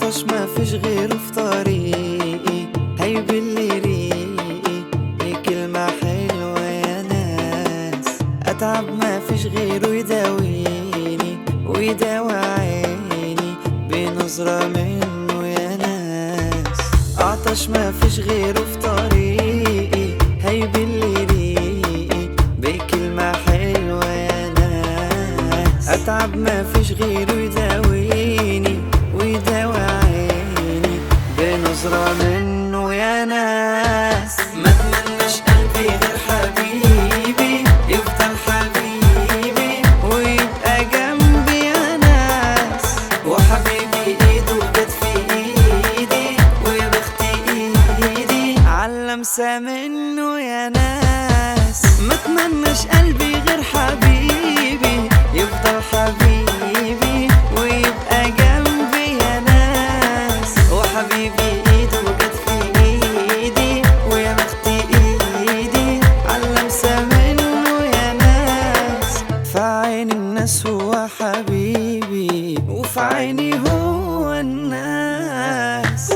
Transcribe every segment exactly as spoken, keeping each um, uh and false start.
عطش ما فيش غيره في طريقي، هيبل ريقي بكلمة حلوة يا ناس. أتعب ما فيش غيره يداويني ويداوي عيني بنظرة منه يا ناس. عطش ما فيش غيره في طريقي، هيبل ريقي بكلمة حلوة يا ناس. أتعب ما فيش غيره يداويني ويداوي عيني بنظرة منه يا ناس. ما اتمناش قلبي غير حبيبي يفضل حبيبي ويبقى جنبي يا ناس. وحبيبي ايده جت في ايدي ويا بخت ايدي عاللمسة منه يا ناس. ما اتمناش قلبي غير حبيبي يفضل حبيبي ويبقى جنبي يا ناس. وحبيبي ايده جت في ايدي ويا بخت ايدي عاللمسة منه يا ناس. في عين الناس هو حبيبي وفي عيني هو الناس.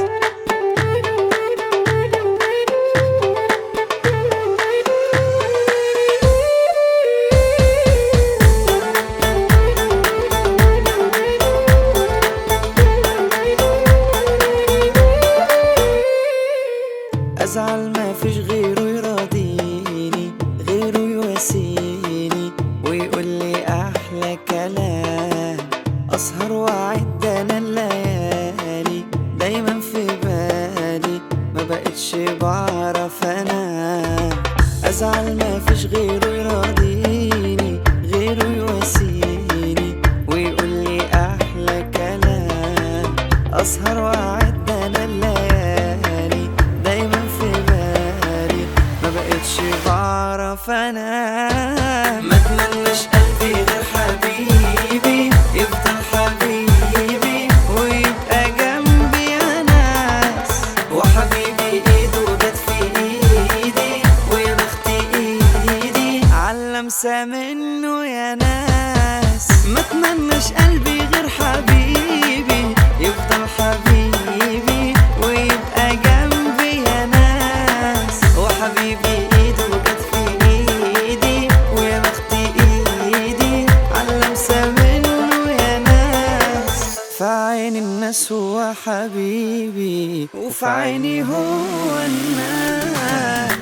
أزعل ما فيش غيره يراضيني، غيره يواسيني ويقول لي أحلى كلام. أسهر وأعد أنا الليالي دايما في بالي، ما بقتش بعرف أنام. أزعل ما فيش غيره يراضيني، غيره يواسيني ويقول لي أحلى كلام. أسهر وأعد أنا الليالي دايما في بالي، ما بقتش بعرف انام. ما اتمناش قلبي غير حبيبي يفضل حبيبي ويبقى جنبي يا ناس. وحبيبي ايده جت في ايدي ويا بخت ايدي عاللمسة منه يا ناس. ما اتمناش قلبي غير حبيبي يفضل حبيبي ويبقى جنبي يا ناس. وحبيبي ايده جت في ايدي ويا بخت ايدي عاللمسة منه يا ناس. في عين الناس هو حبيبي وفي عيني هو الناس.